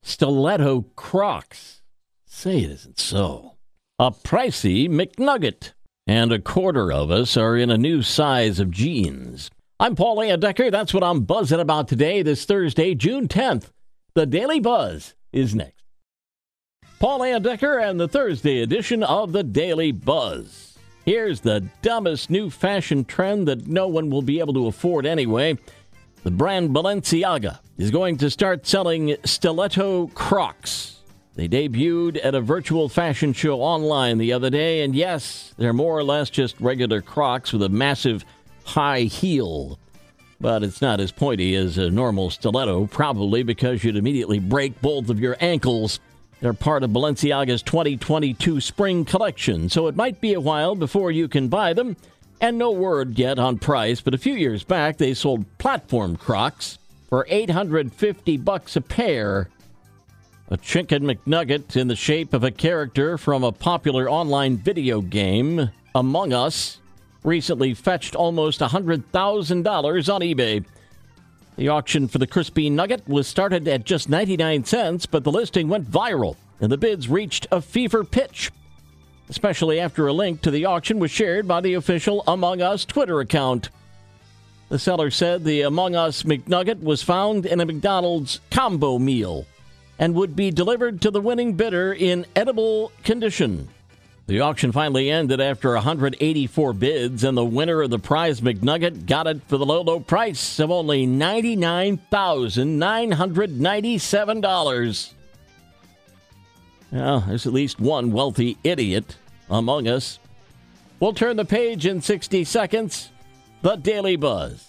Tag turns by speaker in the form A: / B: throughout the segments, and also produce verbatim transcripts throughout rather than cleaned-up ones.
A: stiletto Crocs. Say it isn't so. A pricey McNugget. And a quarter of us are in a new size of jeans. I'm Paul Layendecker. That's what I'm buzzing about today, this Thursday, June tenth. The Daily Buzz is next. Paul Layendecker and the Thursday edition of the Daily Buzz. Here's the dumbest new fashion trend that no one will be able to afford anyway. The brand Balenciaga is going to start selling stiletto Crocs. They debuted at a virtual fashion show online the other day, and yes, they're more or less just regular Crocs with a massive high heel. But it's not as pointy as a normal stiletto, probably because you'd immediately break both of your ankles. They're part of Balenciaga's twenty twenty-two spring collection, so it might be a while before you can buy them. And no word yet on price, but a few years back they sold platform Crocs for eight hundred fifty bucks a pair. A chicken McNugget in the shape of a character from a popular online video game, Among Us, recently fetched almost one hundred thousand dollars on eBay. The auction for the crispy nugget was started at just ninety-nine cents, but the listing went viral, and the bids reached a fever pitch, especially after a link to the auction was shared by the official Among Us Twitter account. The seller said the Among Us McNugget was found in a McDonald's combo meal and would be delivered to the winning bidder in edible condition. The auction finally ended after one hundred eighty-four bids, and the winner of the prize McNugget got it for the low, low price of only ninety-nine thousand nine hundred ninety-seven dollars. Well, there's at least one wealthy idiot among us. We'll turn the page in sixty seconds. The Daily Buzz.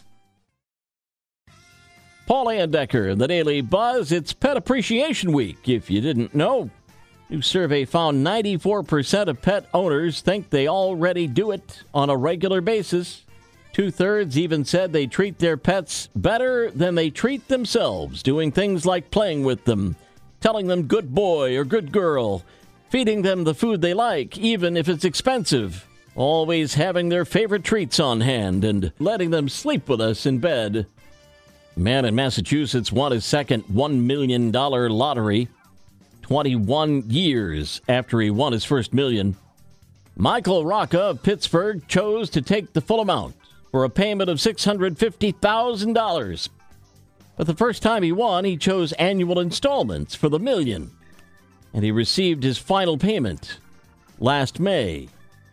A: Paul Layendecker, the Daily Buzz. It's Pet Appreciation Week, if you didn't know. New survey found ninety-four percent of pet owners think they already do it on a regular basis. Two-thirds even said they treat their pets better than they treat themselves, doing things like playing with them, telling them good boy or good girl, feeding them the food they like, even if it's expensive, always having their favorite treats on hand, and letting them sleep with us in bed. A man in Massachusetts won his second one million dollars lottery twenty-one years after he won his first million. Michael Rocca of Pittsburgh chose to take the full amount for a payment of six hundred fifty thousand dollars. But the first time he won, he chose annual installments for the million, and he received his final payment last May.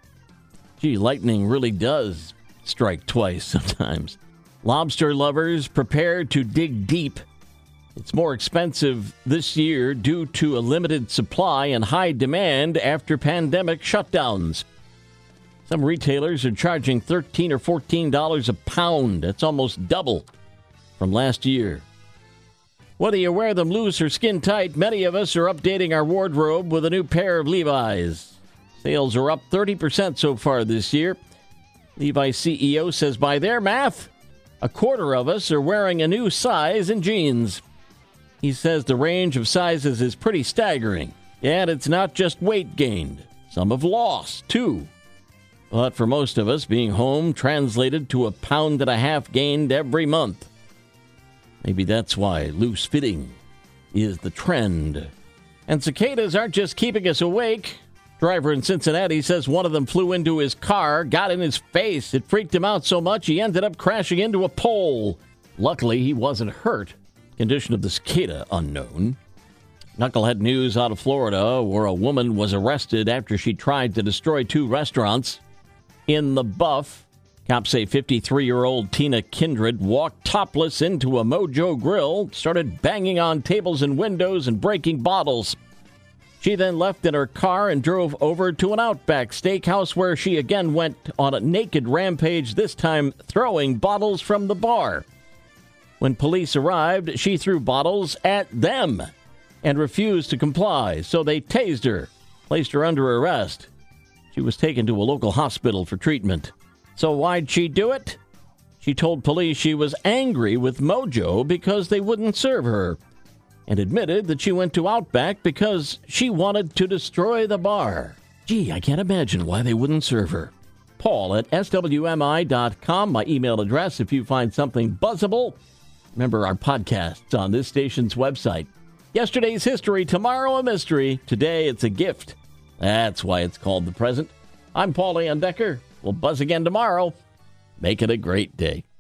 A: Gee, lightning really does strike twice sometimes. Lobster lovers prepare to dig deep. It's more expensive this year due to a limited supply and high demand after pandemic shutdowns. Some retailers are charging thirteen dollars or fourteen dollars a pound. That's almost double from last year. Whether you wear them loose or skin tight, many of us are updating our wardrobe with a new pair of Levi's. Sales are up thirty percent so far this year. Levi's C E O says by their math, a quarter of us are wearing a new size in jeans. He says the range of sizes is pretty staggering, and it's not just weight gained. Some have lost, too. But for most of us, being home translated to a pound and a half gained every month. Maybe that's why loose fitting is the trend. And cicadas aren't just keeping us awake. Driver in Cincinnati says one of them flew into his car, got in his face. It freaked him out so much he ended up crashing into a pole. Luckily, he wasn't hurt. Condition of the cicada unknown. Knucklehead news out of Florida, where a woman was arrested after she tried to destroy two restaurants. In the Buff, cops say fifty-three-year-old Tina Kindred walked topless into a Mojo Grill, started banging on tables and windows and breaking bottles. She then left in her car and drove over to an Outback Steakhouse where she again went on a naked rampage, this time throwing bottles from the bar. When police arrived, she threw bottles at them and refused to comply, so they tased her, placed her under arrest. She was taken to a local hospital for treatment. So why'd she do it? She told police she was angry with Mojo because they wouldn't serve her, and admitted that she went to Outback because she wanted to destroy the bar. Gee, I can't imagine why they wouldn't serve her. Paul at S W M I dot com, my email address if you find something buzzable. Remember our podcasts on this station's website. Yesterday's history, tomorrow a mystery. Today it's a gift. That's why it's called the present. I'm Paul Ann Decker. We'll buzz again tomorrow. Make it a great day.